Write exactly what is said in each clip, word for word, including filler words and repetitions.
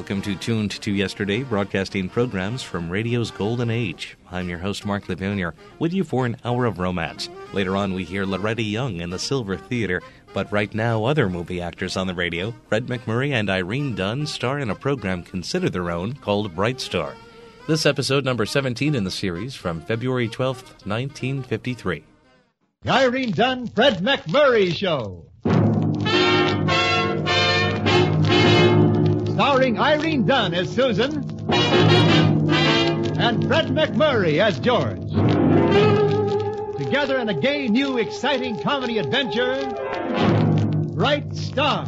Welcome to Tuned to Yesterday, broadcasting programs from radio's golden age. I'm your host, Mark LeVonier, with you for an hour of romance. Later on, we hear Loretta Young in the Silver Theater, but right now, other movie actors on the radio, Fred MacMurray and Irene Dunne, star in a program considered their own called Bright Star. This episode, number seventeen in the series, from February twelfth, nineteen fifty-three. The Irene Dunne, Fred MacMurray Show. Starring Irene Dunne as Susan and Fred MacMurray as George. Together in a gay, new, exciting comedy adventure, Bright Star.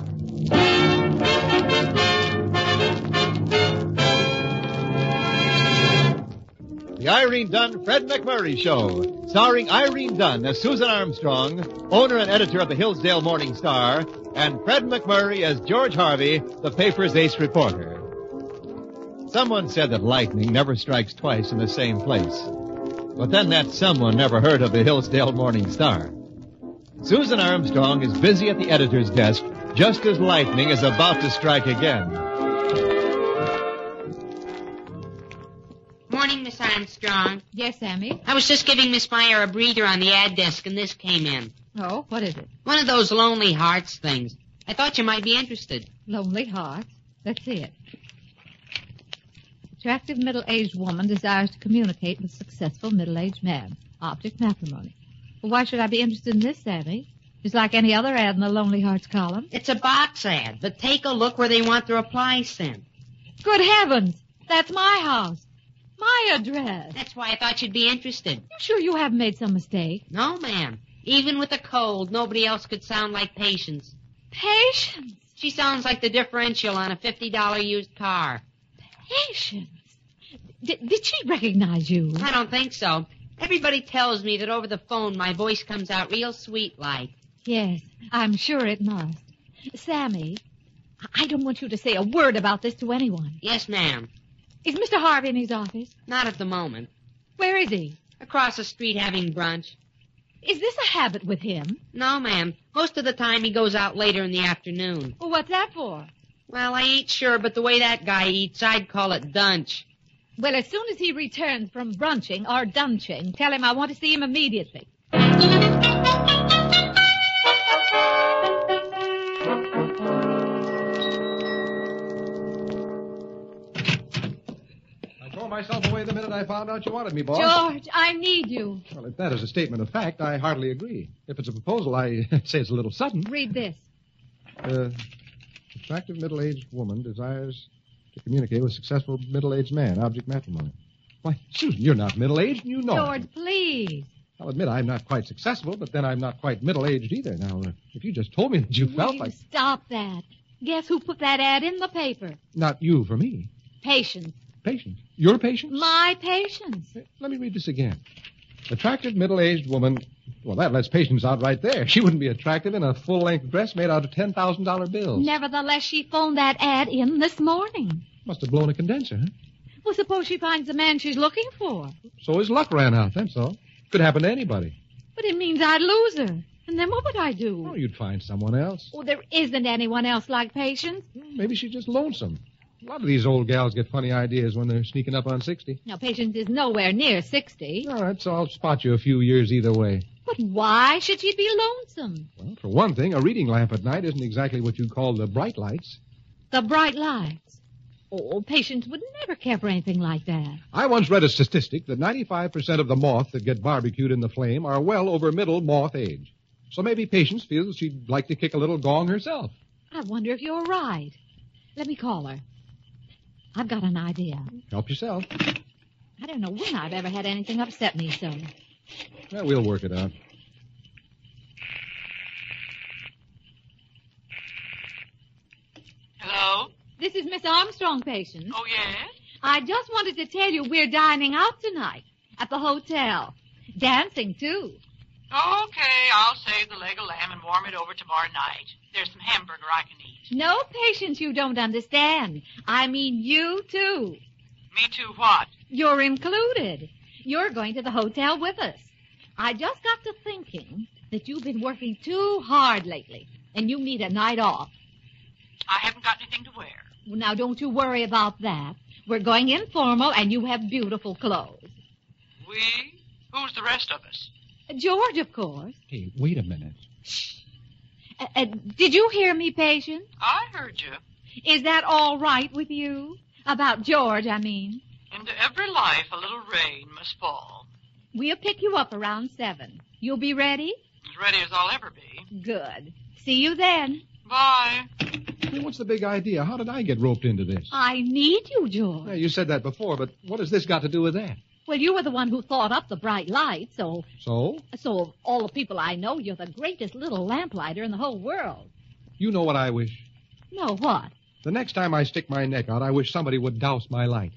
The Irene Dunne, Fred MacMurray Show, starring Irene Dunne as Susan Armstrong, owner and editor of the Hillsdale Morning Star, and Fred MacMurray as George Harvey, the paper's ace reporter. Someone said that lightning never strikes twice in the same place. But then that someone never heard of the Hillsdale Morning Star. Susan Armstrong is busy at the editor's desk just as lightning is about to strike again. Morning, Miss Armstrong. Yes, Sammy? I was just giving Miss Meyer a breather on the ad desk, and this came in. Oh, what is it? One of those Lonely Hearts things. I thought you might be interested. Lonely Hearts? Let's see it. Attractive middle-aged woman desires to communicate with successful middle-aged man. Object matrimony. Well, why should I be interested in this, Sammy? It's like any other ad in the Lonely Hearts column. It's a box ad, but take a look where they want the reply sent. Good heavens! That's my house. My address. That's why I thought you'd be interested. You sure you haven't made some mistake? No, ma'am. Even with a cold, nobody else could sound like Patience. Patience? She sounds like the differential on a fifty dollars used car. Patience? D- did she recognize you? I don't think so. Everybody tells me that over the phone my voice comes out real sweet-like. Yes, I'm sure it must. Sammy, I don't want you to say a word about this to anyone. Yes, ma'am. Is Mister Harvey in his office? Not at the moment. Where is he? Across the street having brunch. Is this a habit with him? No, ma'am. Most of the time he goes out later in the afternoon. Well, what's that for? Well, I ain't sure, but the way that guy eats, I'd call it dunch. Well, as soon as he returns from brunching or dunching, tell him I want to see him immediately. Myself away the minute I found out you wanted me, boss. George, I need you. Well, if that is a statement of fact, I hardly agree. If it's a proposal, I say it's a little sudden. Read this. Uh, attractive middle-aged woman desires to communicate with successful middle-aged man. Object matrimony. Why, Susan, you're not middle-aged, and you know George, it. please. I'll admit I'm not quite successful, but then I'm not quite middle-aged either. Now, uh, if you just told me that you Will felt you like... stop that? Guess who put that ad in the paper? Not you for me. Patience. Patience? Your patience? My patience. Let me read this again. Attractive middle-aged woman. Well, that lets Patience out right there. She wouldn't be attractive in a full-length dress made out of ten thousand dollars bills. Nevertheless, she phoned that ad in this morning. Must have blown a condenser, huh? Well, suppose she finds the man she's looking for. So his luck ran out, that's all. Could happen to anybody. But it means I'd lose her. And then what would I do? Oh, you'd find someone else. Oh, there isn't anyone else like Patience. Maybe she's just lonesome. A lot of these old gals get funny ideas when they're sneaking up on sixty. Now, Patience is nowhere near sixty. All right, so I'll spot you a few years either way. But why should she be lonesome? Well, for one thing, a reading lamp at night isn't exactly what you'd call the bright lights. The bright lights. Oh, Patience would never care for anything like that. I once read a statistic that ninety-five percent of the moth that get barbecued in the flame are well over middle moth age. So maybe Patience feels she'd like to kick a little gong herself. I wonder if you're right. Let me call her. I've got an idea. Help yourself. I don't know when I've ever had anything upset me so. Well, we'll work it out. Hello? This is Miss Armstrong, Patience. Oh, yes? I just wanted to tell you we're dining out tonight at the hotel. Dancing, too. Okay, I'll save the leg of lamb and warm it over tomorrow night. There's some hamburger I can eat. No, Patience, you don't understand. I mean you, too. Me too what? You're included. You're going to the hotel with us. I just got to thinking that you've been working too hard lately, and you need a night off. I haven't got anything to wear. Well, now, don't you worry about that. We're going informal, and you have beautiful clothes. We? Who's the rest of us? George, of course. Hey, wait a minute. Uh, uh, did you hear me, Patience? I heard you. Is that all right with you? About George, I mean. Into every life a little rain must fall. We'll pick you up around seven. You'll be ready? As ready as I'll ever be. Good. See you then. Bye. Hey, what's the big idea? How did I get roped into this? I need you, George. Yeah, you said that before, but what has this got to do with that? Well, you were the one who thought up the bright light, so... So? So, of all the people I know, you're the greatest little lamplighter in the whole world. You know what I wish? No, what? The next time I stick my neck out, I wish somebody would douse my light.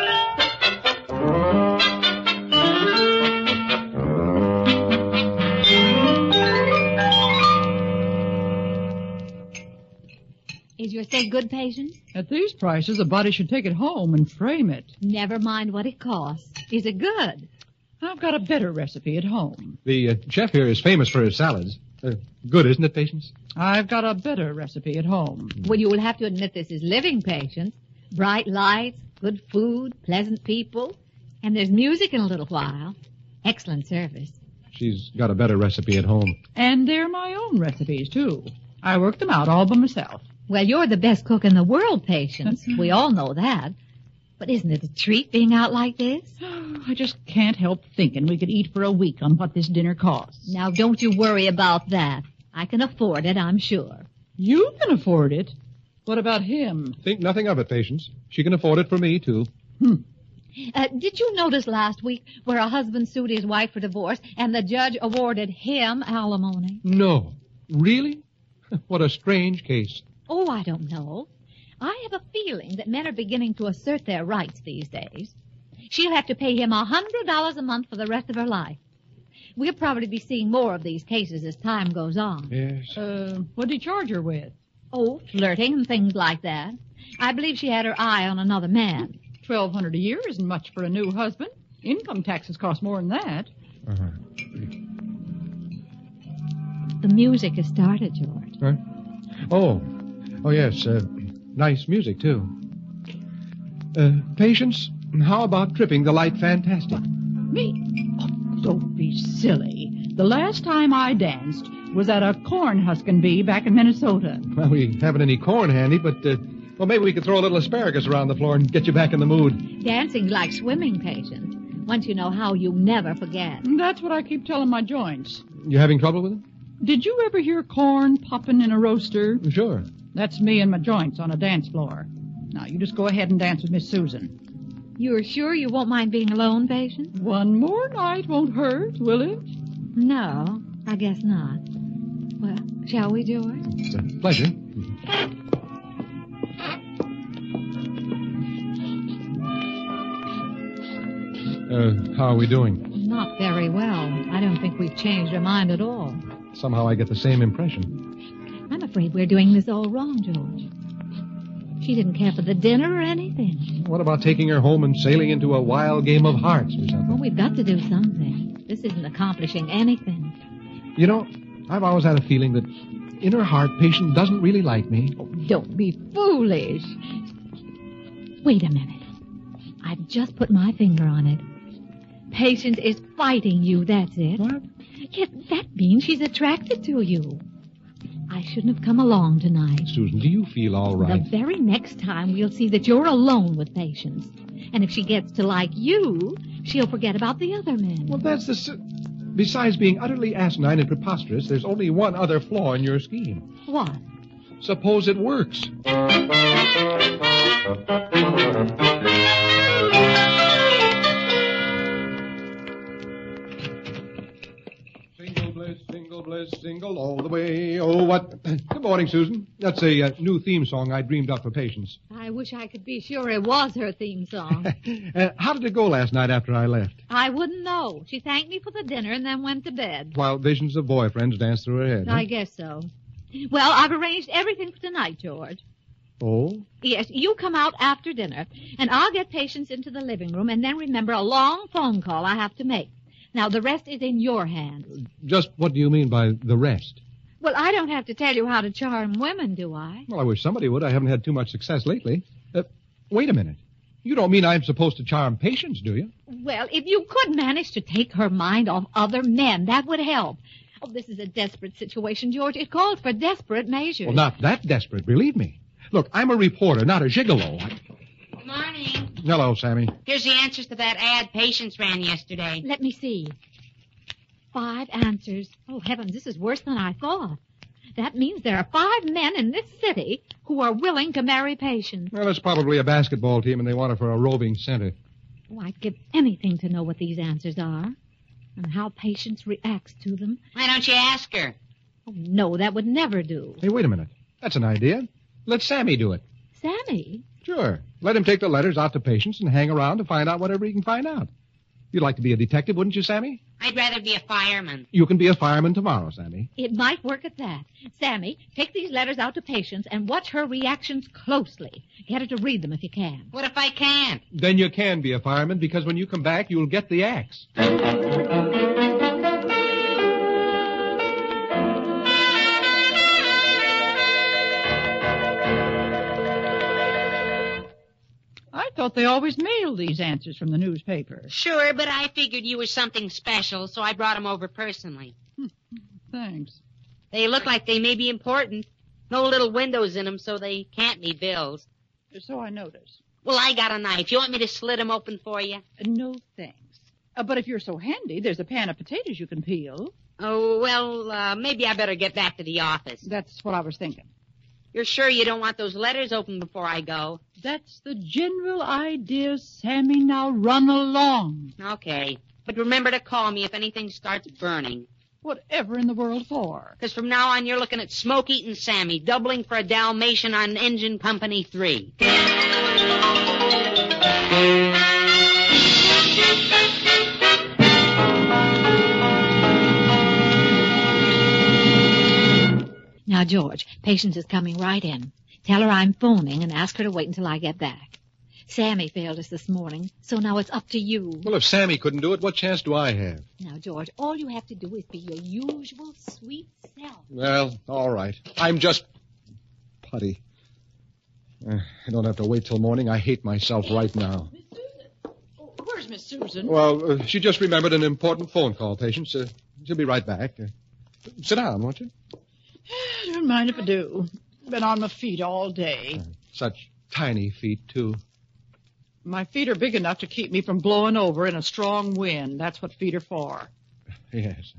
Is your steak good, Patience? At these prices, a body should take it home and frame it. Never mind what it costs. Is it good? I've got a better recipe at home. The uh, chef here is famous for his salads. Uh, good, isn't it, Patience? I've got a better recipe at home. Well, you will have to admit this is living, Patience. Bright lights, good food, pleasant people, and there's music in a little while. Excellent service. She's got a better recipe at home. And they're my own recipes, too. I worked them out all by myself. Well, you're the best cook in the world, Patience. We all know that. But isn't it a treat being out like this? I just can't help thinking we could eat for a week on what this dinner costs. Now, don't you worry about that. I can afford it, I'm sure. You can afford it. What about him? Think nothing of it, Patience. She can afford it for me, too. Hmm. Uh, did you notice last week where a husband sued his wife for divorce and the judge awarded him alimony? No. Really? What a strange case. Oh, I don't know. I have a feeling that men are beginning to assert their rights these days. She'll have to pay him a hundred dollars a month for the rest of her life. We'll probably be seeing more of these cases as time goes on. Yes. Uh, what did he charge her with? Oh, flirting and things like that. I believe she had her eye on another man. Twelve hundred a year isn't much for a new husband. Income taxes cost more than that. Uh-huh. The music has started, George. Huh? Oh. Oh, yes. Uh, nice music, too. Uh, Patience, how about tripping the light fantastic? Me? Oh, don't be silly. The last time I danced was at a corn husking bee back in Minnesota. Well, we haven't any corn handy, but, uh, well, maybe we could throw a little asparagus around the floor and get you back in the mood. Dancing's like swimming, Patience. Once you know how, you never forget. That's what I keep telling my joints. You having trouble with it? Did you ever hear corn popping in a roaster? Sure. That's me and my joints on a dance floor. Now, you just go ahead and dance with Miss Susan. You're sure you won't mind being alone, Patience? One more night won't hurt, will it? No, I guess not. Well, shall we, George? It's a pleasure. Uh, how are we doing? Not very well. I don't think we've changed our mind at all. Somehow I get the same impression. I'm afraid we're doing this all wrong, George. She didn't care for the dinner or anything. What about taking her home and sailing into a wild game of hearts or something? Well, we've got to do something. This isn't accomplishing anything. You know, I've always had a feeling that in her heart, Patience doesn't really like me. Oh, don't be foolish. Wait a minute. I've just put my finger on it. Patience is fighting you, that's it. What? Yes, that means she's attracted to you. I shouldn't have come along tonight. Susan, do you feel all right? The very next time we'll see that you're alone with Patience. And if she gets to like you, she'll forget about the other men. Well, that's the... Si- Besides being utterly asinine and preposterous, there's only one other flaw in your scheme. What? Suppose it works. Single bliss, single bliss, single all the way. Oh, what? Good morning, Susan. That's a uh, new theme song I dreamed up for Patience. I wish I could be sure it was her theme song. uh, how did it go last night after I left? I wouldn't know. She thanked me for the dinner and then went to bed. While visions of boyfriends danced through her head. I huh? guess so. Well, I've arranged everything for tonight, George. Oh? Yes, you come out after dinner, and I'll get Patience into the living room, and then remember a long phone call I have to make. Now, the rest is in your hands. Just what do you mean by the rest? Well, I don't have to tell you how to charm women, do I? Well, I wish somebody would. I haven't had too much success lately. Uh, wait a minute. You don't mean I'm supposed to charm Patience, do you? Well, if you could manage to take her mind off other men, that would help. Oh, this is a desperate situation, George. It calls for desperate measures. Well, not that desperate, believe me. Look, I'm a reporter, not a gigolo. I... Good morning. Hello, Sammy. Here's the answers to that ad Patience ran yesterday. Let me see. Five answers. Oh, heavens, this is worse than I thought. That means there are five men in this city who are willing to marry Patience. Well, it's probably a basketball team, and they want her for a roving center. Oh, I'd give anything to know what these answers are and how Patience reacts to them. Why don't you ask her? Oh, no, that would never do. Hey, wait a minute. That's an idea. Let Sammy do it. Sammy? Sure. Let him take the letters out to Patience and hang around to find out whatever he can find out. You'd like to be a detective, wouldn't you, Sammy? I'd rather be a fireman. You can be a fireman tomorrow, Sammy. It might work at that. Sammy, take these letters out to Patience and watch her reactions closely. Get her to read them if you can. What if I can't? Then you can be a fireman, because when you come back, you'll get the axe. I thought they always mailed these answers from the newspaper. Sure, but I figured you were something special, so I brought them over personally. Thanks. They look like they may be important. No little windows in them, so they can't be bills. So I notice. Well, I got a knife. You want me to slit them open for you? Uh, no, thanks. Uh, but if you're so handy, there's a pan of potatoes you can peel. Oh, well, uh, maybe I better get back to the office. That's what I was thinking. You're sure you don't want those letters open before I go? That's the general idea, Sammy. Now run along. Okay. But remember to call me if anything starts burning. Whatever in the world for? Because from now on, you're looking at Smoke-Eating Sammy, doubling for a Dalmatian on Engine Company three. Now, George, Patience is coming right in. Tell her I'm phoning and ask her to wait until I get back. Sammy failed us this morning, so now it's up to you. Well, if Sammy couldn't do it, what chance do I have? Now, George, all you have to do is be your usual sweet self. Well, all right. I'm just putty. Uh, I don't have to wait till morning. I hate myself right now. Miss Susan. Oh, where's Miss Susan? Well, uh, she just remembered an important phone call, Patience. Uh, she'll be right back. Uh, sit down, won't you? Don't mind if I do. Been on my feet all day. Uh, such tiny feet, too. My feet are big enough to keep me from blowing over in a strong wind. That's what feet are for. Yes.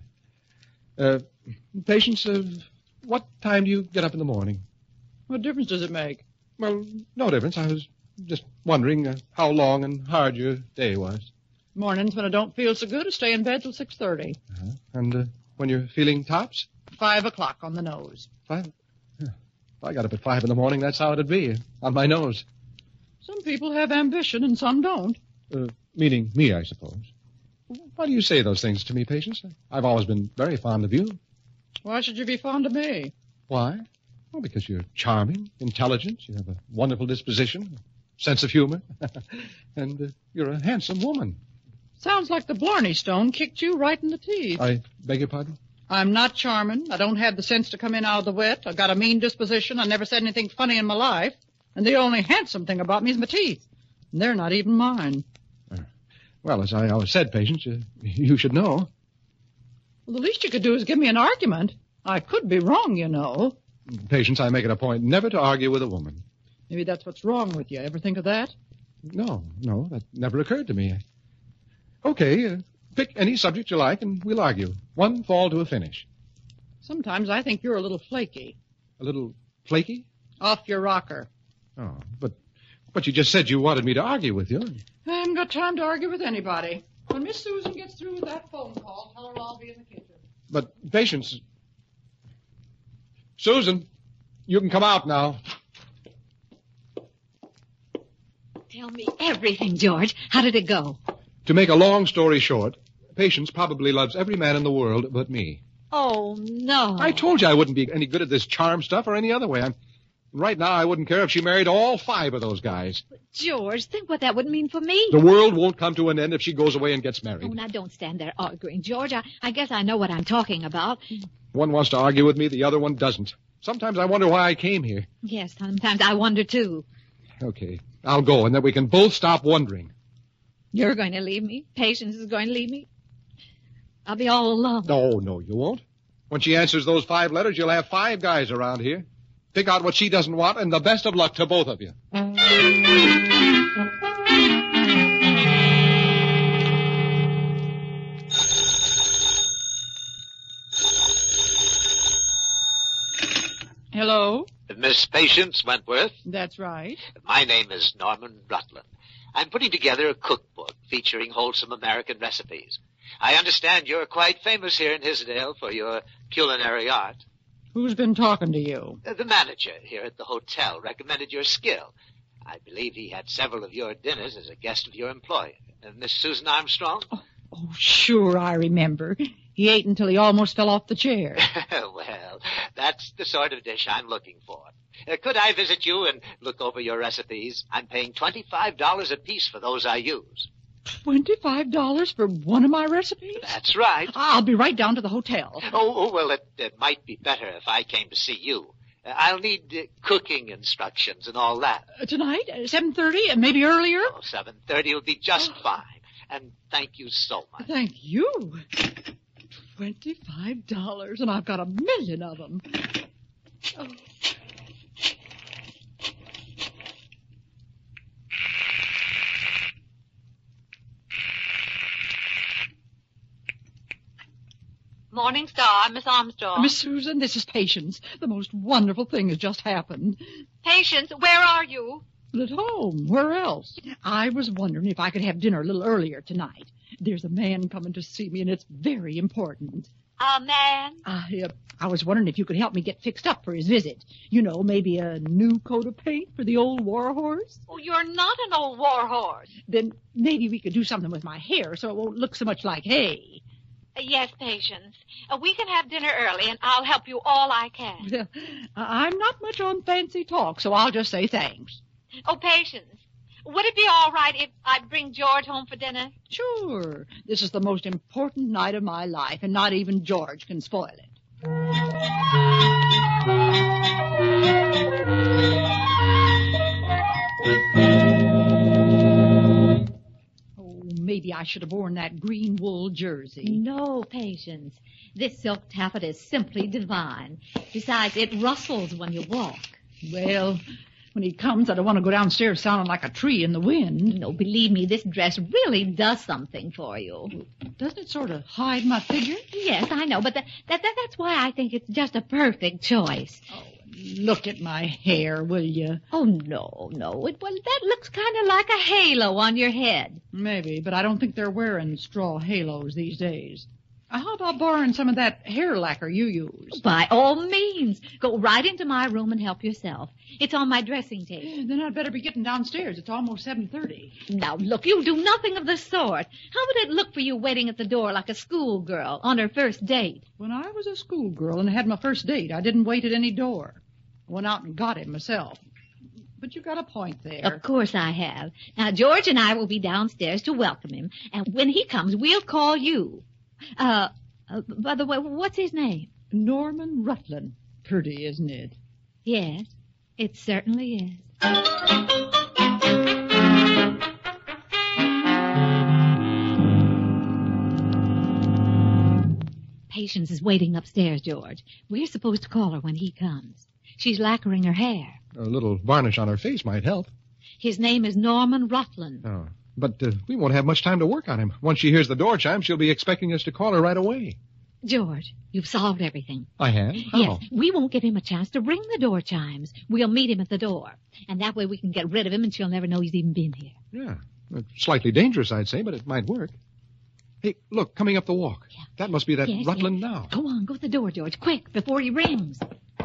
Uh, Patience, uh, what time do you get up in the morning? What difference does it make? Well, no difference. I was just wondering uh, how long and hard your day was. Mornings when I don't feel so good, I stay in bed till six thirty. Uh-huh. And uh, when you're feeling tops? Five o'clock on the nose. Five? Yeah. If I got up at five in the morning, that's how it'd be, on my nose. Some people have ambition and some don't. Uh, meaning me, I suppose. Why do you say those things to me, Patience? I've always been very fond of you. Why should you be fond of me? Why? Well, because you're charming, intelligent, you have a wonderful disposition, a sense of humor, and uh, you're a handsome woman. Sounds like the Blarney Stone kicked you right in the teeth. I beg your pardon? I'm not charming. I don't have the sense to come in out of the wet. I've got a mean disposition. I never said anything funny in my life. And the only handsome thing about me is my teeth. And they're not even mine. Uh, well, as I always said, Patience, uh, you should know. Well, the least you could do is give me an argument. I could be wrong, you know. Patience, I make it a point never to argue with a woman. Maybe that's what's wrong with you. Ever think of that? No, no, that never occurred to me. Okay, uh, pick any subject you like and we'll argue. One fall to a finish. Sometimes I think you're a little flaky. A little flaky? Off your rocker. Oh, but but you just said you wanted me to argue with you. I haven't got time to argue with anybody. When Miss Susan gets through with that phone call, tell her I'll be in the kitchen. But, Patience... Susan, you can come out now. Tell me everything, George. How did it go? To make a long story short, Patience probably loves every man in the world but me. Oh, no. I told you I wouldn't be any good at this charm stuff or any other way. I'm Right now, I wouldn't care if she married all five of those guys. George, think what that would mean for me. The world won't come to an end if she goes away and gets Oh, married. now don't stand there arguing, George. I, I guess I know what I'm talking about. One wants to argue with me, the other one doesn't. Sometimes I wonder why I came here. Yes, sometimes I wonder, too. Okay, I'll go, and then we can both stop wondering. You're going to leave me? Patience is going to leave me? I'll be all alone. No, no, you won't. When she answers those five letters, you'll have five guys around here. Pick out what she doesn't want, and the best of luck to both of you. Hello? Miss Patience Wentworth. That's right. My name is Norman Rutland. I'm putting together a cookbook featuring wholesome American recipes. I understand you're quite famous here in Hisdale for your culinary art. Who's been talking to you? Uh, The manager here at the hotel recommended your skill. I believe he had several of your dinners as a guest of your employer. Uh, Miss Susan Armstrong? Oh, oh, sure, I remember. He ate until he almost fell off the chair. Well, that's the sort of dish I'm looking for. Uh, could I visit you and look over your recipes? I'm paying twenty-five dollars apiece for those I use. Twenty-five dollars for one of my recipes? That's right. I'll be right down to the hotel. Oh, oh well, it, it might be better if I came to see you. Uh, I'll need uh, cooking instructions and all that. Uh, tonight, uh, seven thirty, and maybe earlier? Oh, seven thirty will be just fine. And thank you so much. Thank you. Twenty-five dollars, and I've got a million of them. Oh. Morning Star, Miss Armstrong. Miss Susan, this is Patience. The most wonderful thing has just happened. Patience, where are you? At home. Where else? I was wondering if I could have dinner a little earlier tonight. There's a man coming to see me, and it's very important. A man? I, uh, I was wondering if you could help me get fixed up for his visit. You know, maybe a new coat of paint for the old war horse. Oh, you're not an old war horse. Then maybe we could do something with my hair so it won't look so much like hay. Uh, yes, Patience. Uh, we can have dinner early, and I'll help you all I can. Well, I'm not much on fancy talk, so I'll just say thanks. Oh, Patience, would it be all right if I bring George home for dinner? Sure. This is the most important night of my life, and not even George can spoil it. Oh, maybe I should have worn that green wool jersey. No, Patience. This silk taffeta is simply divine. Besides, it rustles when you walk. Well, when he comes, I don't want to go downstairs sounding like a tree in the wind. No, believe me, this dress really does something for you. Doesn't it sort of hide my figure? Yes, I know, but that, that, that that's why I think it's just a perfect choice. Oh, look at my hair, will you? Oh, no, no. It, well, that looks kind of like a halo on your head. Maybe, but I don't think they're wearing straw halos these days. Uh, How about borrowing some of that hair lacquer you use? By all means. Go right into my room and help yourself. It's on my dressing table. Then I'd better be getting downstairs. It's almost seven thirty. Now, look, you'll do nothing of the sort. How would it look for you waiting at the door like a schoolgirl on her first date? When I was a schoolgirl and had my first date, I didn't wait at any door. I went out and got him myself. But you got a point there. Of course I have. Now, George and I will be downstairs to welcome him, and when he comes, we'll call you. Uh, uh, by the way, what's his name? Norman Rutland. Pretty, isn't it? Yes, it certainly is. Patience is waiting upstairs, George. We're supposed to call her when he comes. She's lacquering her hair. A little varnish on her face might help. His name is Norman Rutland. Oh. But uh, we won't have much time to work on him. Once she hears the door chime, she'll be expecting us to call her right away. George, you've solved everything. I have? How? Yes, we won't give him a chance to ring the door chimes. We'll meet him at the door. And that way we can get rid of him and she'll never know he's even been here. Yeah. It's slightly dangerous, I'd say, but it might work. Hey, look, coming up the walk. Yeah. That must be that Yes, Rutland yes. now. Go on, go to the door, George, quick, before he rings.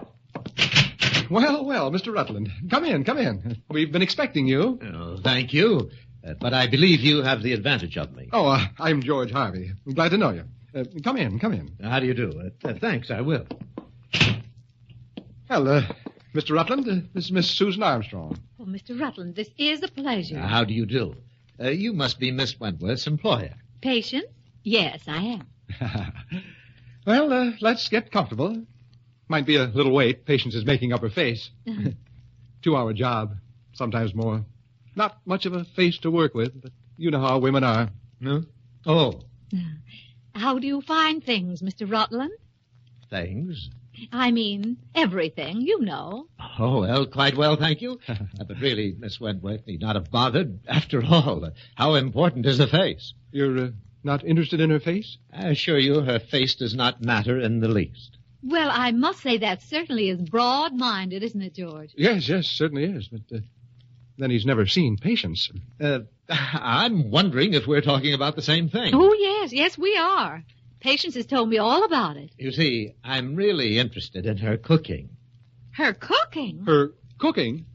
Well, well, Mister Rutland. Come in, come in. We've been expecting you. Oh, thank you. Uh, but I believe you have the advantage of me. Oh, uh, I'm George Harvey. Glad to know you. Uh, come in, come in. How do you do? Uh, uh, thanks, I will. Well, uh, Mister Rutland, uh, this is Miss Susan Armstrong. Oh, Mister Rutland, this is a pleasure. Uh, how do you do? Uh, you must be Miss Wentworth's employer. Patience? Yes, I am. Well, uh, let's get comfortable. Might be a little wait. Patience is making up her face. Two-hour job, sometimes more. Not much of a face to work with, but you know how women are. No? Oh, How do you find things, Mister Rutland? things. I mean, everything, you know. Oh, well, quite well, thank you. Uh, but really, Miss Wentworth need not have bothered. After all, uh, how important is the face? You're uh, not interested in her face? I assure you, her face does not matter in the least. Well, I must say that certainly is broad-minded, isn't it, George? Yes, yes, certainly is. But uh, then he's never seen Patience. Uh, I'm wondering if we're talking about the same thing. Oh, yes, yes, we are. Patience has told me all about it. You see, I'm really interested in her cooking. Her cooking? Her cooking?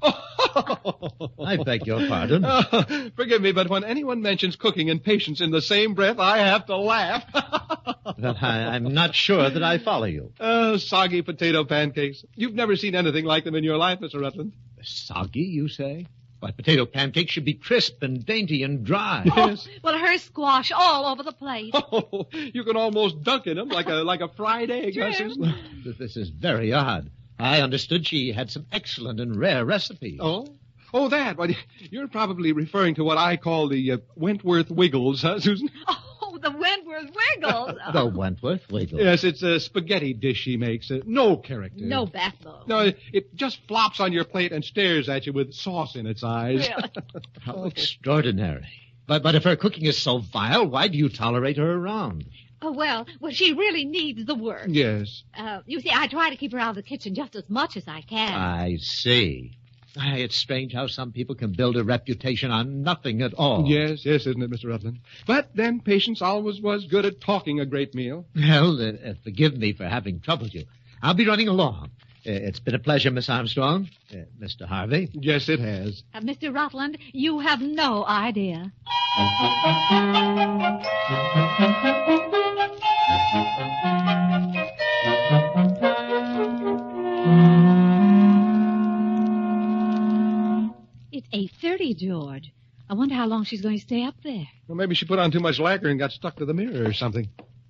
I beg your pardon. Oh, forgive me, but when anyone mentions cooking and Patience in the same breath, I have to laugh. But I, I'm not sure that I follow you. Oh, soggy potato pancakes. You've never seen anything like them in your life, Mister Rutland. Soggy, you say? Why, potato pancakes should be crisp and dainty and dry. Yes. Well, her squash all over the plate. Oh, you can almost dunk in them like a like a fried egg, huh, Susan? This is very odd. I understood she had some excellent and rare recipes. Oh? Oh, that. Well, you're probably referring to what I call the uh, Wentworth Wiggles, huh, Susan? Oh, the Wentworth Wiggles. The Wentworth Wiggles. Yes, it's a spaghetti dish she makes. Uh, no character. No backbone. No, it, it just flops on your plate and stares at you with sauce in its eyes. Really? How extraordinary. But, but if her cooking is so vile, why do you tolerate her around? Oh, well, well, she really needs the work. Yes. Uh, you see, I try to keep her out of the kitchen just as much as I can. I see. Why, it's strange how some people can build a reputation on nothing at all. Yes, yes, isn't it, Mister Rutland? But then Patience always was good at talking a great meal. Well, uh, uh, forgive me for having troubled you. I'll be running along. Uh, it's been a pleasure, Miss Armstrong. Uh, Mister Harvey. Yes, it has. Uh, Mister Rutland, you have no idea. It's eight thirty, George. I wonder how long she's going to stay up there. Well, maybe she put on too much lacquer and got stuck to the mirror or something.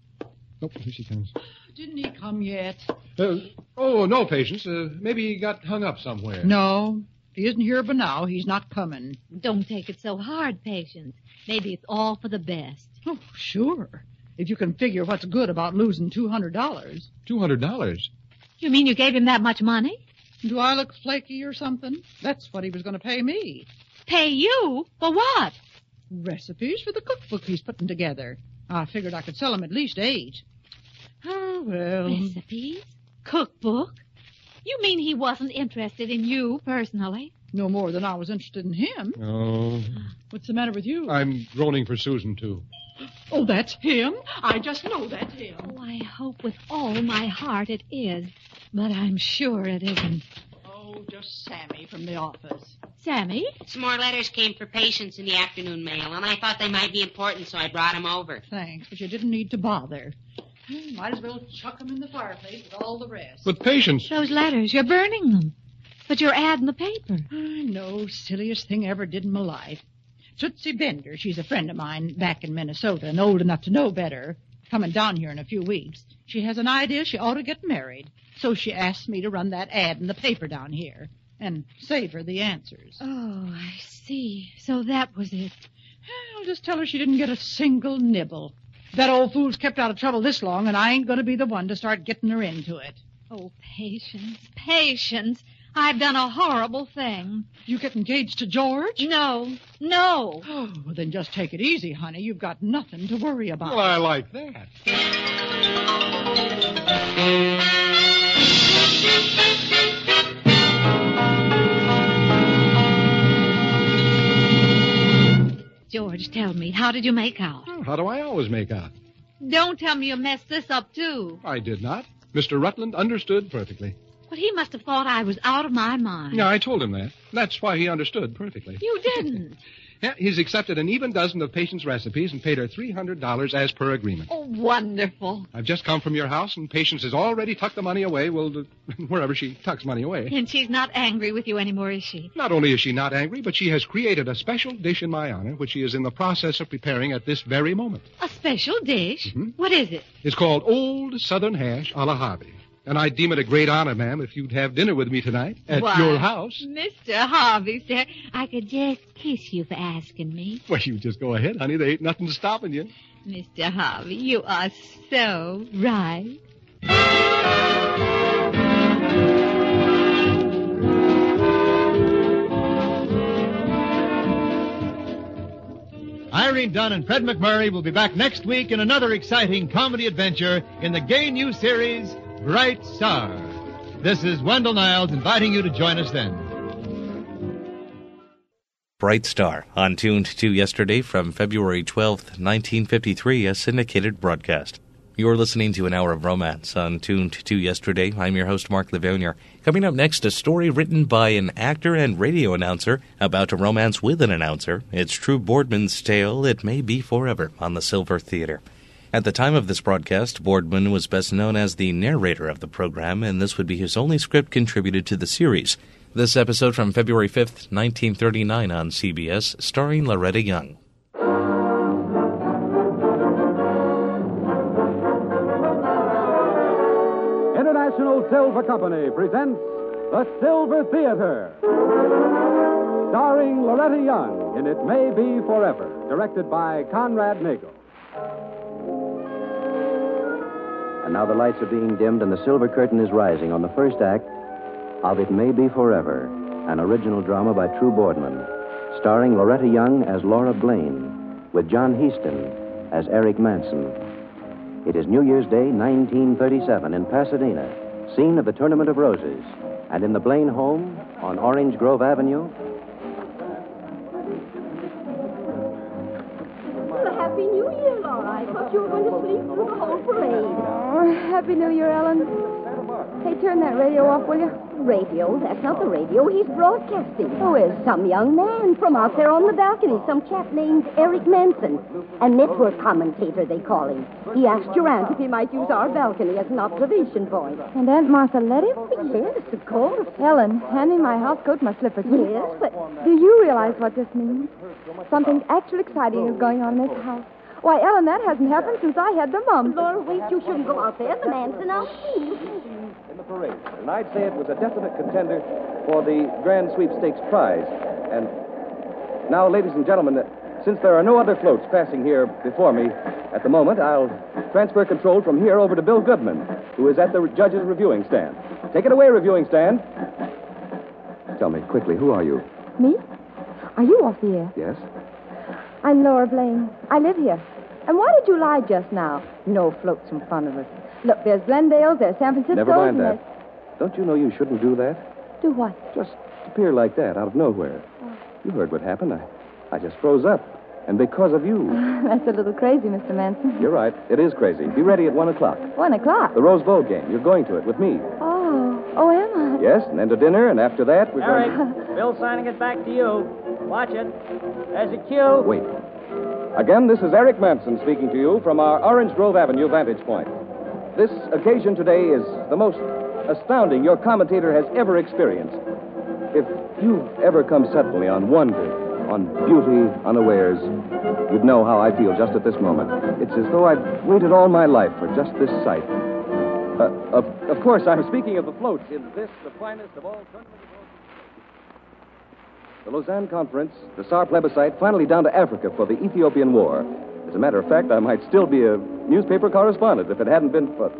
Oh, here she comes. Didn't he come yet? Uh, oh, no, Patience. Uh, maybe he got hung up somewhere. No. If he isn't here by now, he's not coming. Don't take it so hard, Patience. Maybe it's all for the best. Oh, sure. If you can figure what's good about losing two hundred dollars. Two hundred dollars? You mean you gave him that much money? Do I look flaky or something? That's what he was going to pay me. Pay you? For what? Recipes for the cookbook he's putting together. I figured I could sell him at least eight. Oh, well. Recipes? Cookbook? You mean he wasn't interested in you personally? No more than I was interested in him. Oh. What's the matter with you? I'm groaning for Susan, too. Oh, that's him? I just know that's him. Oh, I hope with all my heart it is. But I'm sure it isn't. Oh, just Sammy from the office. Sammy? Some more letters came for Patience in the afternoon mail, and I thought they might be important, so I brought them over. Thanks, but you didn't need to bother. Might as well chuck them in the fireplace with all the rest. But Patience. Those letters, you're burning them. But you're adding the paper. I know, silliest thing I ever did in my life. Tootsie Bender, she's a friend of mine back in Minnesota and old enough to know better, coming down here in a few weeks. She has an idea she ought to get married. So she asked me to run that ad in the paper down here and save her the answers. Oh, I see. So that was it. I'll just tell her she didn't get a single nibble. That old fool's kept out of trouble this long, and I ain't going to be the one to start getting her into it. Oh, Patience, Patience. I've done a horrible thing. You get engaged to George? No, no. Oh, well, then just take it easy, honey. You've got nothing to worry about. Well, I like that. George, tell me, how did you make out? Well, how do I always make out? Don't tell me you messed this up, too. I did not. Mister Rutland understood perfectly. But he must have thought I was out of my mind. Yeah, I told him that. That's why he understood perfectly. You didn't. Yeah, he's accepted an even dozen of Patience recipes and paid her three hundred dollars as per agreement. Oh, wonderful. I've just come from your house, and Patience has already tucked the money away, well, uh, wherever she tucks money away. And she's not angry with you anymore, is she? Not only is she not angry, but she has created a special dish in my honor, which she is in the process of preparing at this very moment. A special dish? Mm-hmm. What is it? It's called Old Southern Hash a la Harvey. And I'd deem it a great honor, ma'am, if you'd have dinner with me tonight at Why, your house. Mister Harvey, sir, I could just kiss you for asking me. Well, you just go ahead, honey. There ain't nothing stopping you. Mister Harvey, you are so right. Irene Dunn and Fred McMurray will be back next week in another exciting comedy adventure in the gay new series, Bright Star. This is Wendell Niles inviting you to join us then. Bright Star, on Tuned to yesterday from February twelfth, nineteen fifty-three, a syndicated broadcast. You're listening to An Hour of Romance on Tuned to yesterday. I'm your host, Mark Levonier. Coming up next, a story written by an actor and radio announcer about a romance with an announcer. It's True Boardman's tale, It May Be Forever, on the Silver Theater. At the time of this broadcast, Boardman was best known as the narrator of the program, and this would be his only script contributed to the series. This episode from February fifth, nineteen thirty-nine on C B S, starring Loretta Young. International Silver Company presents The Silver Theater, starring Loretta Young in It May Be Forever, directed by Conrad Nagel. And now the lights are being dimmed and the silver curtain is rising on the first act of It May Be Forever, an original drama by True Boardman, starring Loretta Young as Laura Blaine, with John Heaston as Eric Manson. It is New Year's Day, nineteen thirty-seven, in Pasadena, scene of the Tournament of Roses, and in the Blaine home on Orange Grove Avenue. Well, Happy New Year, Laura. I thought you were going to sleep through the whole parade. Oh, Happy New Year, Ellen. Hey, turn that radio off, will you? Radio? That's not the radio. He's broadcasting. Who is? Some young man from out there on the balcony. Some chap named Eric Manson. A network commentator, they call him. He asked your aunt if he might use our balcony as an observation point. And Aunt Martha let him? Yes, of course. Ellen, hand me my house coat and my slippers. Yes, but... Do you realize what this means? Something actually exciting is going on in this house. Why, Ellen, that hasn't happened since I had the mumps. Laura, wait, you shouldn't go out there. The man's in our seat. In the parade, and I'd say it was a definite contender for the Grand Sweepstakes prize. And now, ladies and gentlemen, since there are no other floats passing here before me at the moment, I'll transfer control from here over to Bill Goodman, who is at the judge's reviewing stand. Take it away, reviewing stand. Tell me quickly, who are you? Me? Are you off the air? Yes. I'm Laura Blaine. I live here. And why did you lie just now? No floats in front of us. Look, there's Glendale's, there's San Francisco. Never mind that. Don't you know you shouldn't do that? Do what? Just appear like that out of nowhere. Oh. You heard what happened. I, I just froze up. And because of you. That's a little crazy, Mister Manson. You're right. It is crazy. Be ready at one o'clock. One o'clock? The Rose Bowl game. You're going to it with me. Oh. Oh, am I? Yes, and then to dinner, and after that, we're Eric, going to... Bill's signing it back to you. Watch it. There's a cue. Wait. Again, this is Eric Manson speaking to you from our Orange Grove Avenue vantage point. This occasion today is the most astounding your commentator has ever experienced. If you've ever come suddenly on wonder, on beauty unawares, you'd know how I feel just at this moment. It's as though I'd waited all my life for just this sight. Uh, of, of course, I'm speaking of the floats. Is this the finest of all tournaments? The Lausanne Conference, the Saar plebiscite, finally down to Africa for the Ethiopian War. As a matter of fact, I might still be a newspaper correspondent if it hadn't been for...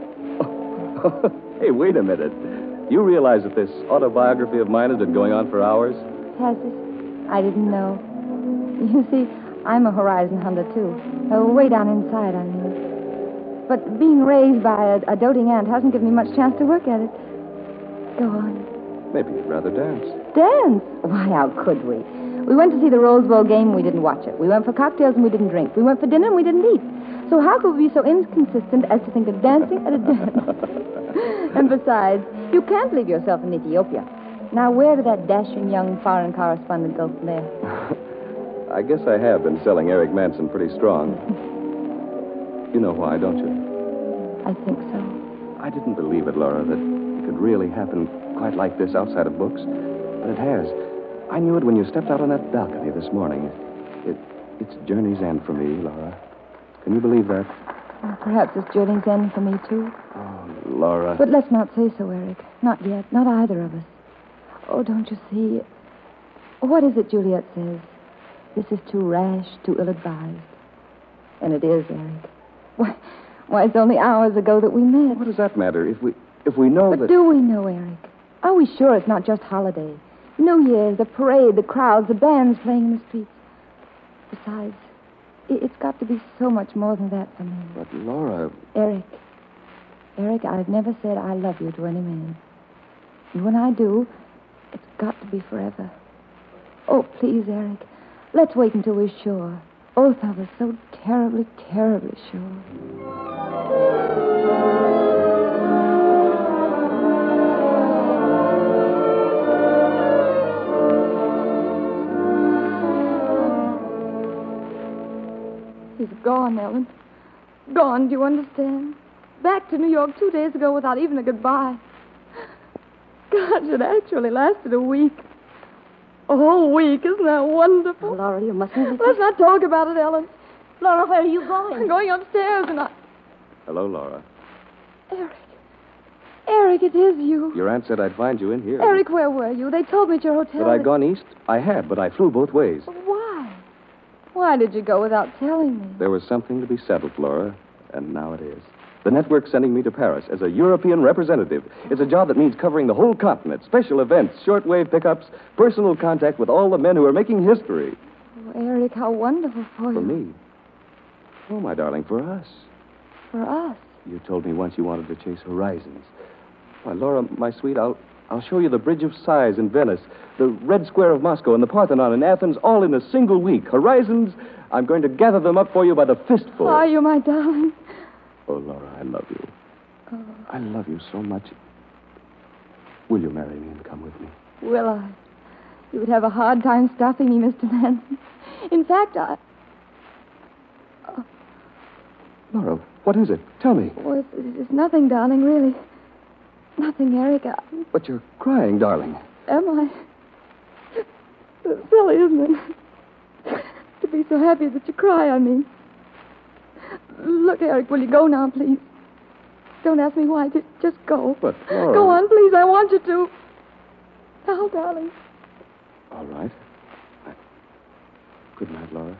Hey, wait a minute. Do you realize that this autobiography of mine has been going on for hours? Has it? I didn't know. You see, I'm a horizon hunter, too. Uh, way down inside, I mean. But being raised by a, a doting aunt hasn't given me much chance to work at it. Go on. Maybe you'd rather dance. Dance? Why, how could we? We went to see the Rose Bowl game and we didn't watch it. We went for cocktails and we didn't drink. We went for dinner and we didn't eat. So how could we be so inconsistent as to think of dancing at a dance? And besides, you can't leave yourself in Ethiopia. Now, where did that dashing young foreign correspondent go from there? I guess I have been selling Eric Manson pretty strong. You know why, don't you? I think so. I didn't believe it, Laura, that it could really happen quite like this outside of books. But it has. I knew it when you stepped out on that balcony this morning. It, it's journey's end for me, Laura. Can you believe that? Well, perhaps it's journey's end for me, too. Oh, Laura. But let's not say so, Eric. Not yet. Not either of us. Oh, don't you see? What is it Juliet says? This is too rash, too ill-advised. And it is, Eric. Why, why, it's only hours ago that we met. What does that matter? If we if we know but that... do we know, Eric? Are we sure it's not just holiday? New Year's, the parade, the crowds, the bands playing in the streets. Besides, it, it's got to be so much more than that for me. But, Laura... Eric. Eric, I've never said I love you to any man. And when I do, it's got to be forever. Oh, please, Eric. Let's wait until we're sure. Both of us so terribly, terribly sure. He's gone, Ellen. Gone, do you understand? Back to New York two days ago without even a goodbye. Gosh, it actually lasted a week. A whole week. Isn't that wonderful? Oh, Laura, you mustn't be... Let's not talk about it, Ellen. Laura, where are you going? I'm going upstairs and I... Hello, Laura. Eric. Eric, it is you. Your aunt said I'd find you in here. Eric, where were you? They told me at your hotel. Had I gone east? I had, but I flew both ways. Why? Why did you go without telling me? There was something to be settled, Laura, and now it is. The network's sending me to Paris as a European representative. It's a job that means covering the whole continent, special events, shortwave pickups, personal contact with all the men who are making history. Oh, Eric, how wonderful for you. For me? Oh, my darling, for us. For us. You told me once you wanted to chase horizons. Why, Laura, my sweet, I'll, I'll show you the Bridge of Sighs in Venice, the Red Square of Moscow, and the Parthenon in Athens, all in a single week. Horizons, I'm going to gather them up for you by the fistful. Are you, my darling? Oh, Laura, I love you. Oh. I love you so much. Will you marry me and come with me? Will I? You would have a hard time stopping me, Mister Manson. In fact, I... Oh. Laura, what is it? Tell me. Oh, it's, it's nothing, darling, really. Nothing, Eric. I... But you're crying, darling. Am I? It's silly, isn't it? To be so happy that you cry, I mean. Look, Eric, will you go now, please? Don't ask me why. Just, just go. But, Laura... Go on, please. I want you to. Now, darling. All right. I... Good night, Laura.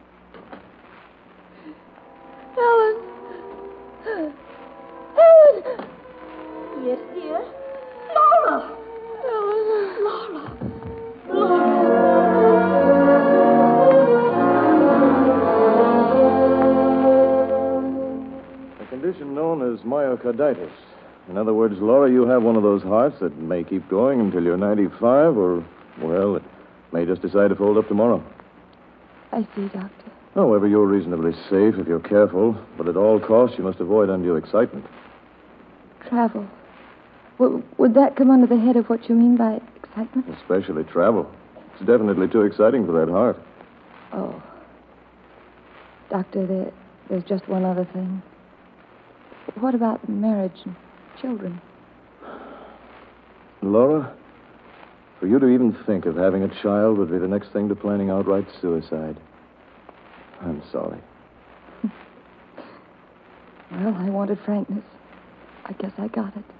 Ellen. Ellen. Yes, dear. Laura. Ellen. Laura. Laura. Condition known as myocarditis. In other words, Laura, you have one of those hearts that may keep going until you're ninety-five, or, well, it may just decide to fold up tomorrow. I see, Doctor. However, you're reasonably safe if you're careful, but at all costs, you must avoid undue excitement. Travel. W- would that come under the head of what you mean by excitement? Especially travel. It's definitely too exciting for that heart. Oh. Doctor, there, there's just one other thing. What about marriage and children? Laura, for you to even think of having a child would be the next thing to planning outright suicide. I'm sorry. Well, I wanted frankness. I guess I got it.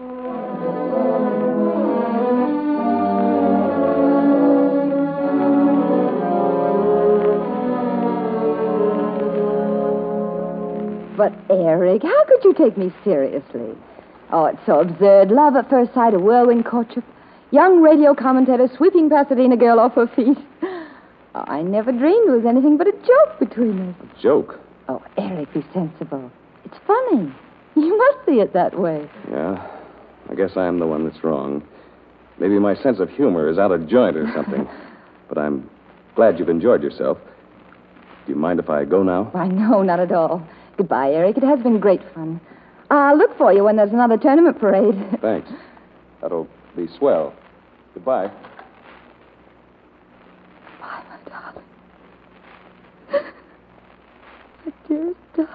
But, Eric, how could you take me seriously? Oh, it's so absurd. Love at first sight, a whirlwind courtship. Young radio commentator sweeping Pasadena girl off her feet. Oh, I never dreamed it was anything but a joke between us. A joke? Oh, Eric, be sensible. It's funny. You must see it that way. Yeah. I guess I'm the one that's wrong. Maybe my sense of humor is out of joint or something. But I'm glad you've enjoyed yourself. Do you mind if I go now? Why, no, not at all. Goodbye, Eric. It has been great fun. I'll look for you when there's another tournament parade. Thanks. That'll be swell. Goodbye. Bye, my darling. dearest darling.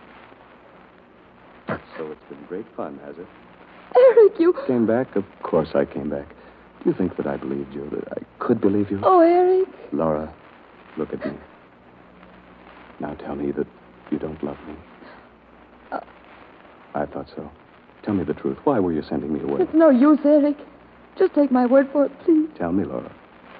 So it's been great fun, has it? Eric, you... Came back? Of course I came back. Do you think that I believed you, that I could believe you? Oh, Eric. Laura, look at me. Now tell me that you don't love me. Uh, I thought so. Tell me the truth. Why were you sending me away? It's no use, Eric. Just take my word for it, please. Tell me, Laura.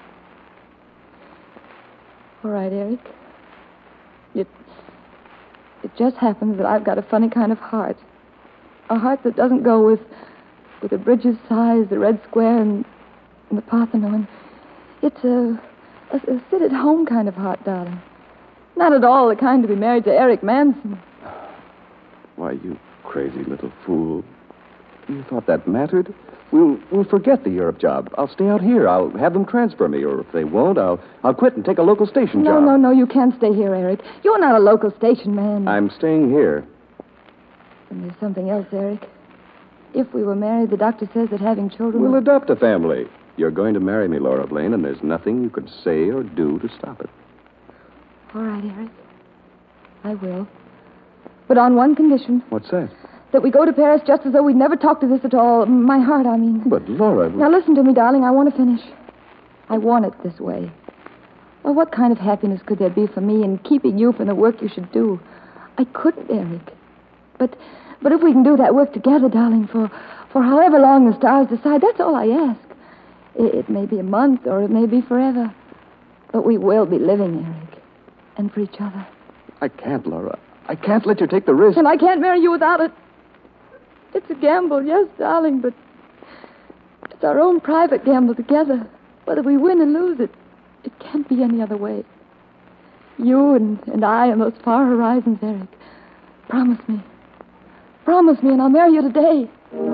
All right, Eric. It, it just happens that I've got a funny kind of heart. A heart that doesn't go with with the bridge's size, the Red Square, and, and the Parthenon. It's a, a, a sit-at-home kind of heart, darling. Not at all the kind to be married to Eric Manson. Why, you crazy little fool. You thought that mattered? We'll we'll forget the Europe job. I'll stay out here. I'll have them transfer me, or if they won't, I'll I'll quit and take a local station no, job. No, no, no, you can't stay here, Eric. You're not a local station man. I'm staying here. And there's something else, Eric. If we were married, the doctor says that having children... We'll will... adopt a family. You're going to marry me, Laura Blaine, and there's nothing you can say or do to stop it. All right, Eric. I will. But on one condition. What's that? That we go to Paris just as though we'd never talked of this at all. My heart, I mean. But, Laura... Now, listen to me, darling. I want to finish. I want it this way. Well, what kind of happiness could there be for me in keeping you from the work you should do? I couldn't, Eric. But but if we can do that work together, darling, for, for however long the stars decide, that's all I ask. It, it may be a month or it may be forever. But we will be living, Eric. And for each other. I can't, Laura. I can't let you take the risk. And I can't marry you without it. It's a gamble, yes, darling, but it's our own private gamble together. Whether we win or lose it, it can't be any other way. You and, and I on those far horizons, Eric. Promise me. Promise me, and I'll marry you today.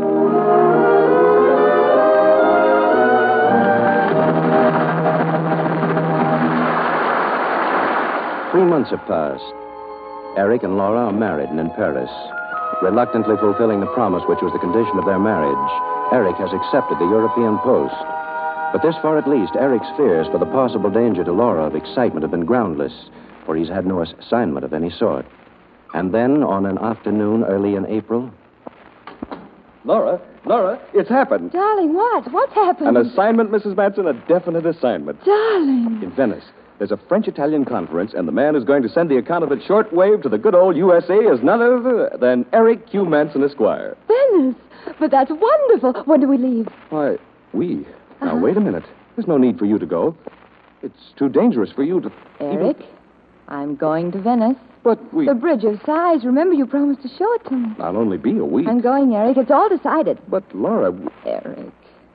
Three months have passed. Eric and Laura are married and in Paris. Reluctantly fulfilling the promise which was the condition of their marriage, Eric has accepted the European post. But this far at least, Eric's fears for the possible danger to Laura of excitement have been groundless, for he's had no assignment of any sort. And then, on an afternoon early in April... Laura, Laura, it's happened. Darling, what? What's happened? An assignment, Missus Manson, a definite assignment. Darling. In Venice. There's a French-Italian conference, and the man who's going to send the account of it shortwave to the good old U S A is none other than Eric Q. Manson, Esquire. Venice? But that's wonderful. When do we leave? Why, we? Now, Uh-huh. wait a minute. There's no need for you to go. It's too dangerous for you to... Eric, even... I'm going to Venice. But we... The Bridge of Sighs. Remember, you promised to show it to me. I'll only be a week. I'm going, Eric. It's all decided. But, Laura... Eric.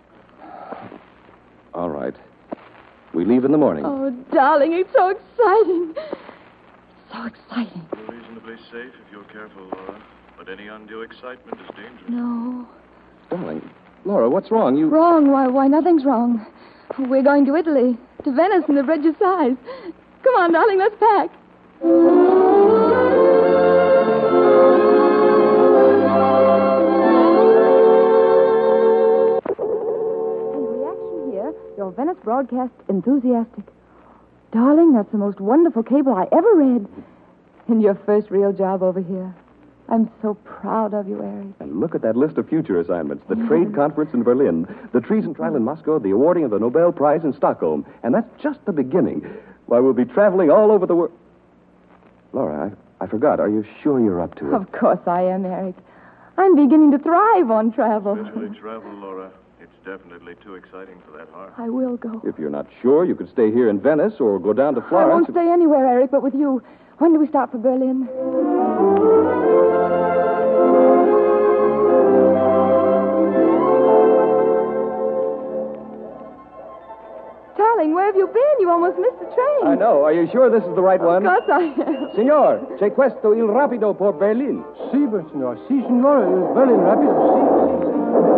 All right. We leave in the morning. Oh, darling, it's so exciting. So exciting. You're reasonably safe if you're careful, Laura. But any undue excitement is dangerous. No. Darling, Laura, what's wrong? You... Wrong? Why, why, nothing's wrong. We're going to Italy, to Venice and the Bridge of Sighs. Come on, darling, let's pack. Reaction here, your Venice broadcast enthusiastic. Darling, that's the most wonderful cable I ever read. And your first real job over here. I'm so proud of you, Eric. And look at that list of future assignments. The trade conference in Berlin, the treason trial in Moscow, the awarding of the Nobel Prize in Stockholm. And that's just the beginning. Why, we'll be traveling all over the world. Laura, I, I forgot. Are you sure you're up to it? Of course I am, Eric. I'm beginning to thrive on travel. Especially travel, Laura. It's definitely too exciting for that heart. I will go. If you're not sure, you could stay here in Venice or go down to I Florence. won't stay anywhere, Eric, but with you. When do we start for Berlin? Darling, where have you been? You almost missed the train. I know. Are you sure this is the right one? Of course I am. Signor, c'è questo il rapido por Berlin. Sì, but signor. Sì, signore. Il Berlin rapido. Sì, sì,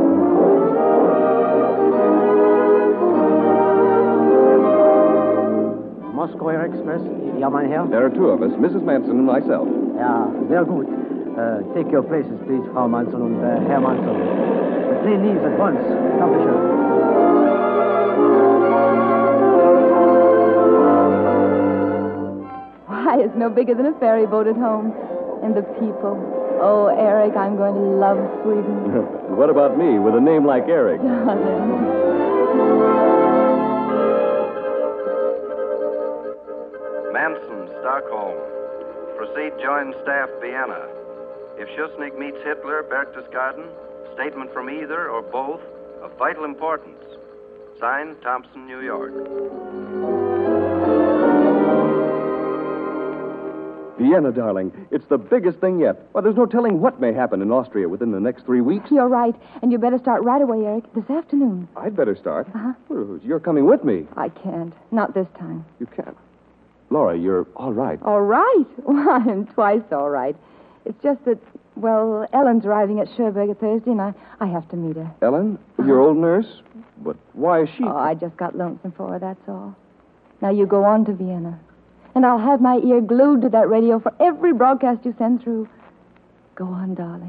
sì. Moscow Air Express. Ja, mein Herr. There are two of us, Missus Manson and myself. Ja, sehr gut. Uh, take your places, please, Frau Manson und uh, Herr Manson. The plane leaves at once. Dankeschön. Why, as no bigger than a ferry boat at home. And the people. Oh, Eric, I'm going to love Sweden. What about me with a name like Eric? Manson, Stockholm. Proceed join staff Vienna. If Schuschnigg meets Hitler, Berchtesgaden, statement from either or both of vital importance. Signed, Thompson, New York. Vienna, darling. It's the biggest thing yet. Well, there's no telling what may happen in Austria within the next three weeks. You're right. And you better start right away, Eric. This afternoon. I'd better start. Uh-huh. Well, you're coming with me. I can't. Not this time. You can't. Laura, you're all right. All right? Well, I'm twice all right. It's just that, well, Ellen's arriving at Scherberger Thursday, and I, I have to meet her. Ellen? Your old nurse? But why is she... Oh, I just got lonesome for her, that's all. Now you go on to Vienna. And I'll have my ear glued to that radio for every broadcast you send through. Go on, darling.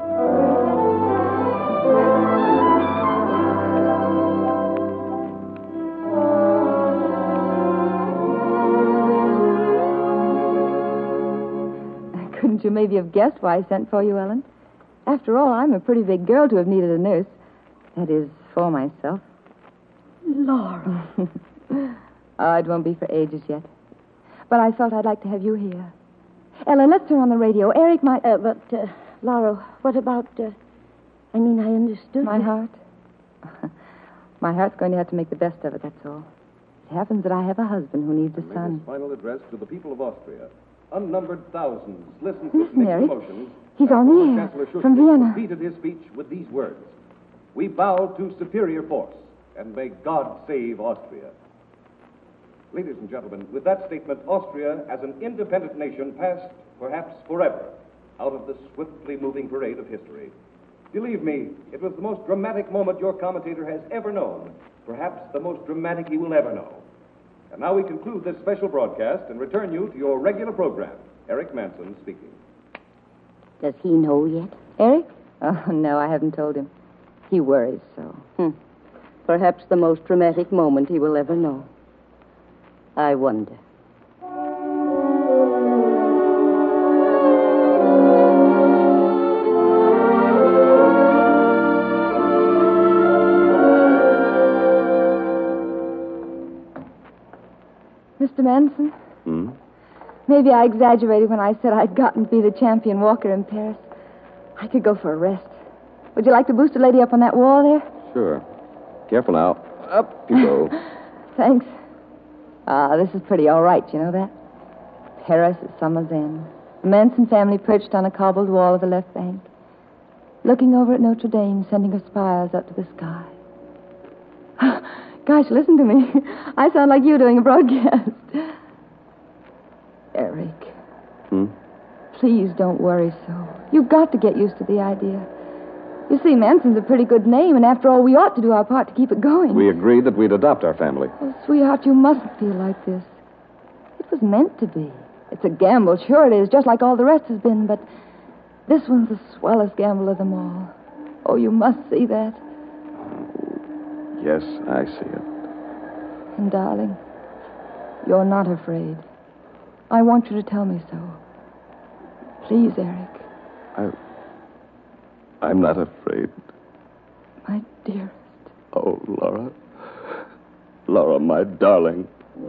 Couldn't you maybe have guessed why I sent for you, Ellen? After all, I'm a pretty big girl to have needed a nurse. That is, for myself. Laura. Oh, it won't be for ages yet. But I felt I'd like to have you here. Ellen, let's turn on the radio. Eric might... Uh, but, uh, Laura, what about... Uh, I mean, I understood... My that... heart? My heart's going to have to make the best of it, that's all. It happens that I have a husband who needs a son. Final address to the people of Austria. Unnumbered thousands listened with Listen, mixed Eric. emotions. He's on the air. From Vienna. Repeated his speech with these words. We bow to superior force, and may God save Austria. Ladies and gentlemen, with that statement, Austria, as an independent nation, passed, perhaps forever, out of the swiftly moving parade of history. Believe me, it was the most dramatic moment your commentator has ever known, perhaps the most dramatic he will ever know. And now we conclude this special broadcast and return you to your regular program. Eric Manson speaking. Does he know yet? Eric? Oh, no, I haven't told him. He worries so. Hmm. Perhaps the most dramatic moment he will ever know. I wonder. Mister Manson? Hmm? Maybe I exaggerated when I said I'd gotten to be the champion walker in Paris. I could go for a rest. Would you like to boost a lady up on that wall there? Sure. Careful now. Up you go. Thanks. Ah, this is pretty all right, you know that? Paris at summer's end. The Manson family perched on a cobbled wall of the left bank, looking over at Notre Dame, sending her spires up to the sky. Gosh, listen to me. I sound like you doing a broadcast. Eric. Hmm? Please don't worry so. You've got to get used to the idea. You see, Manson's a pretty good name, and after all, we ought to do our part to keep it going. We agreed that we'd adopt our family. Oh, sweetheart, you mustn't feel like this. It was meant to be. It's a gamble, sure it is, just like all the rest has been, but this one's the swellest gamble of them all. Oh, you must see that. Yes, I see it. And, darling, you're not afraid. I want you to tell me so. Please, Eric. I... I'm not afraid. My dearest. Oh, Laura. Laura, my darling.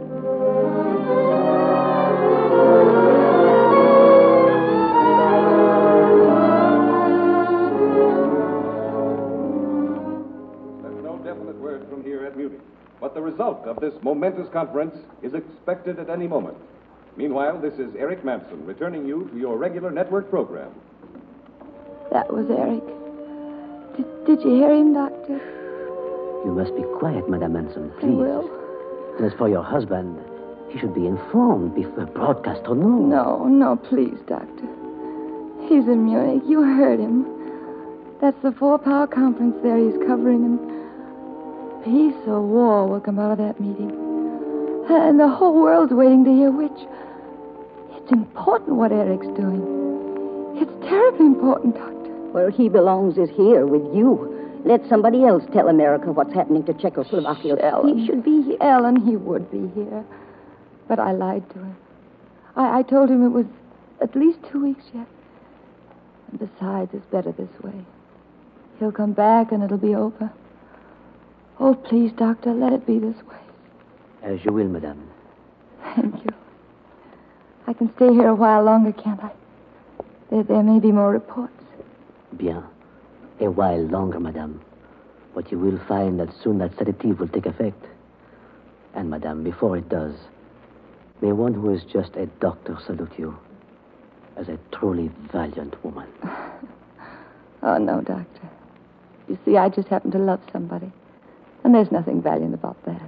There's no definite word from here at Munich, but the result of this momentous conference is expected at any moment. Meanwhile, this is Eric Manson returning you to your regular network program. That was Eric. Did, did you hear him, Doctor? You must be quiet, Madame Manson, I please. will. And as for your husband, he should be informed before broadcast or no. No, no, please, Doctor. He's in Munich. You heard him. That's the four-power conference there he's covering, and peace or war will come out of that meeting. And the whole world's waiting to hear which. It's important what Eric's doing. It's terribly important, Doctor. Where he belongs is here with you. Let somebody else tell America what's happening to Czechoslovakia. Ellen. He should be here. Ellen, he would be here. But I lied to him. I, I told him it was at least two weeks yet. And besides, it's better this way. He'll come back and it'll be over. Oh, please, Doctor, let it be this way. As you will, madame. Thank you. I can stay here a while longer, can't I? There, there may be more reports. Bien. A while longer, madame. But you will find that soon that sedative will take effect. And, madame, before it does, may one who is just a doctor salute you as a truly valiant woman. Oh, no, Doctor. You see, I just happen to love somebody. And there's nothing valiant about that.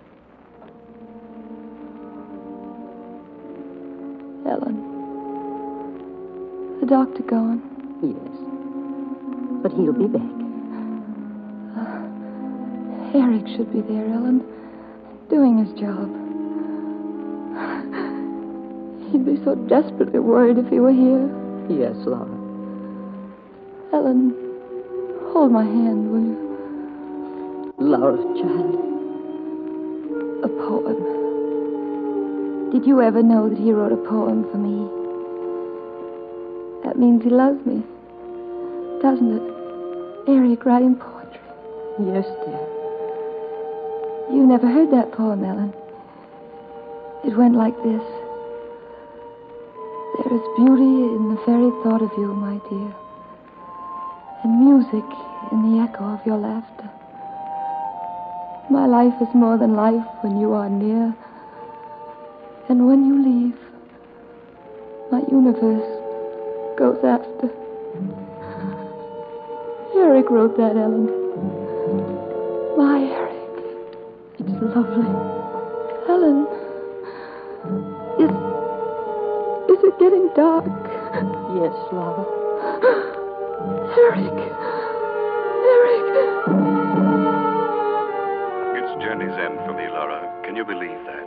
Ellen. The doctor gone? Yes. But he'll be back. Uh, Eric should be there, Ellen. Doing his job. He'd be so desperately worried if he were here. Yes, Laura. Ellen, hold my hand, will you? Laura, child. A poem. Did you ever know that he wrote a poem for me? That means he loves me, doesn't it? Eric writing poetry. Yes, dear. You never heard that poem, Ellen. It went like this. There is beauty in the very thought of you, my dear, and music in the echo of your laughter. My life is more than life when you are near, and when you leave, my universe goes after. Eric wrote that, Ellen. My Eric. It's lovely. Ellen, is, is it getting dark? Yes, Laura. Eric. Eric. It's journey's end for me, Laura. Can you believe that?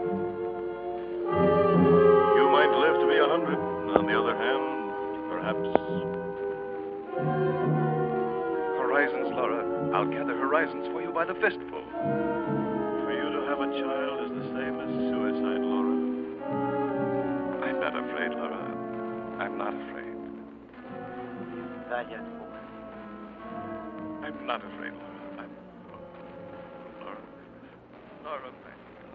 You might live to be a hundred. On the other hand, perhaps... Horizons, Laura. I'll gather horizons for you by the fistful. For you to have a child is the same as suicide, Laura. I'm not afraid, Laura. I'm not afraid. Valiant woman. I'm not afraid, Laura. I'm... Laura. Laura, thank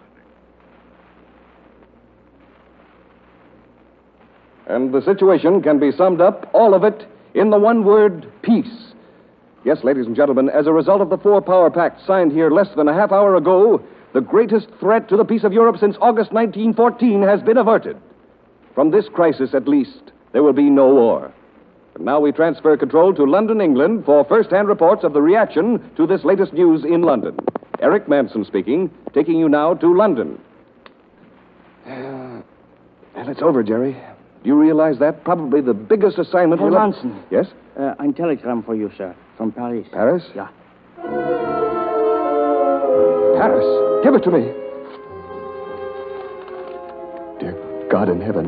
you. And the situation can be summed up, all of it, in the one word, peace. Yes, ladies and gentlemen, as a result of the four-power pact signed here less than a half hour ago, the greatest threat to the peace of Europe since August nineteen fourteen has been averted. From this crisis, at least, there will be no war. And now we transfer control to London, England, for first-hand reports of the reaction to this latest news in London. Eric Manson speaking, taking you now to London. Uh, and it's over, Jerry. Do you realize that? Probably the biggest assignment Herr we'll Manson. Yes? Uh, ein telegram for you, sir. From Paris. Paris? Yeah. Paris? Give it to me. Dear God in heaven.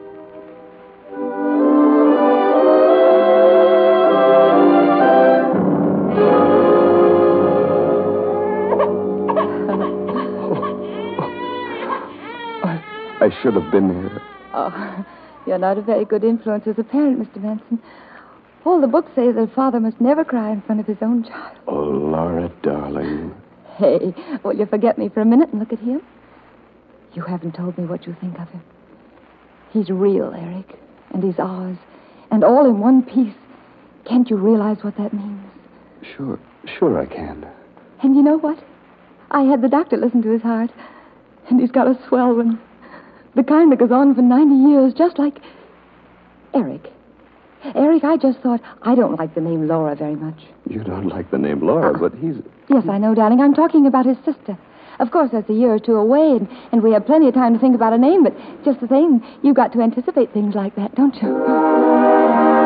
I should have been here. Oh, you're not a very good influence as a parent, Mister Manson. All the books say that a father must never cry in front of his own child. Oh, Laura, darling. Hey, will you forget me for a minute and look at him? You haven't told me what you think of him. He's real, Eric, and he's ours, and all in one piece. Can't you realize what that means? Sure, sure I can. And you know what? I had the doctor listen to his heart, and he's got a swell one. The kind that goes on for ninety years, just like... Eric. Eric, I just thought, I don't like the name Laura very much. You don't like the name Laura, Uh, but he's... Yes, I know, darling. I'm talking about his sister. Of course, that's a year or two away, and, and we have plenty of time to think about a name, but just the same, you've got to anticipate things like that, don't you?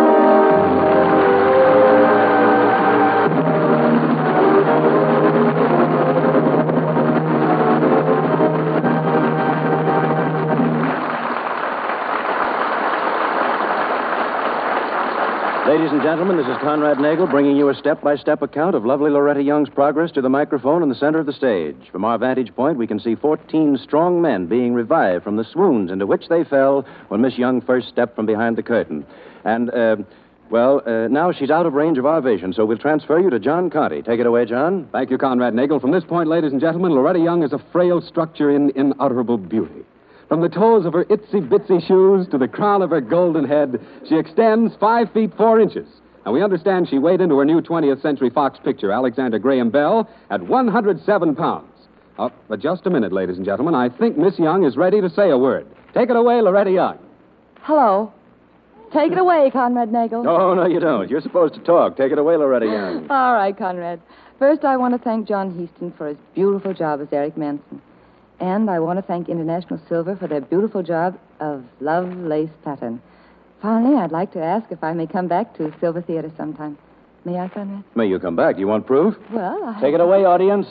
Ladies and gentlemen, this is Conrad Nagel bringing you a step-by-step account of lovely Loretta Young's progress to the microphone in the center of the stage. From our vantage point, we can see fourteen strong men being revived from the swoons into which they fell when Miss Young first stepped from behind the curtain. And, uh, well, uh, now she's out of range of our vision, so we'll transfer you to John Conti. Take it away, John. Thank you, Conrad Nagel. From this point, ladies and gentlemen, Loretta Young is a frail structure in unutterable beauty. From the toes of her itsy-bitsy shoes to the crown of her golden head, she extends five feet four inches. And we understand she weighed into her new twentieth Century Fox picture, Alexander Graham Bell, at one hundred seven pounds. Oh, but just a minute, ladies and gentlemen. I think Miss Young is ready to say a word. Take it away, Loretta Young. Hello. Take it away, Conrad Nagel. No, no, you don't. You're supposed to talk. Take it away, Loretta Young. All right, Conrad. First, I want to thank John Heaston for his beautiful job as Eric Manson. And I want to thank International Silver for their beautiful job of love lace pattern. Finally, I'd like to ask if I may come back to Silver Theater sometime. May I, Conrad? May you come back? You want proof? Well, I... Take it away, audience.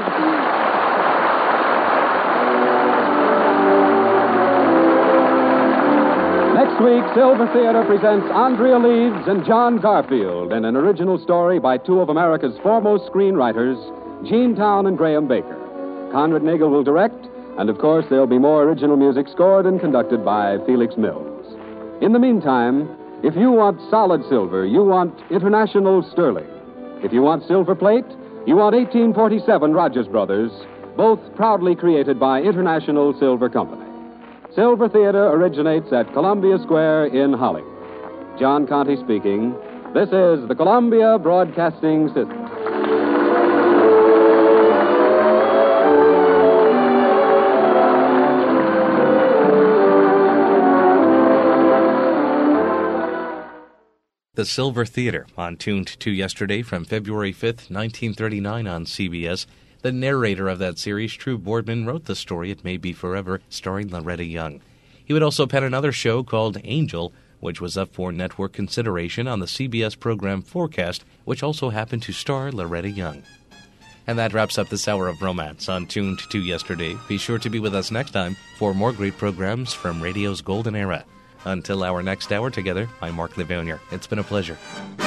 Next week, Silver Theater presents Andrea Leeds and John Garfield in an original story by two of America's foremost screenwriters, Gene Town and Graham Baker. Conrad Nagel will direct, and of course, there'll be more original music scored and conducted by Felix Mills. In the meantime, if you want solid silver, you want International Sterling. If you want silver plate, you want eighteen forty-seven Rogers Brothers, both proudly created by International Silver Company. Silver Theater originates at Columbia Square in Hollywood. John Conti speaking. This is the Columbia Broadcasting System. The Silver Theater, on Tuned to Yesterday from February fifth, nineteen thirty-nine on C B S. The narrator of that series, True Boardman, wrote the story It May Be Forever, starring Loretta Young. He would also pen another show called Angel, which was up for network consideration on the C B S program Forecast, which also happened to star Loretta Young. And that wraps up this hour of romance on Tuned to Yesterday. Be sure to be with us next time for more great programs from radio's golden era. Until our next hour together, I'm Mark Livonia. It's been a pleasure.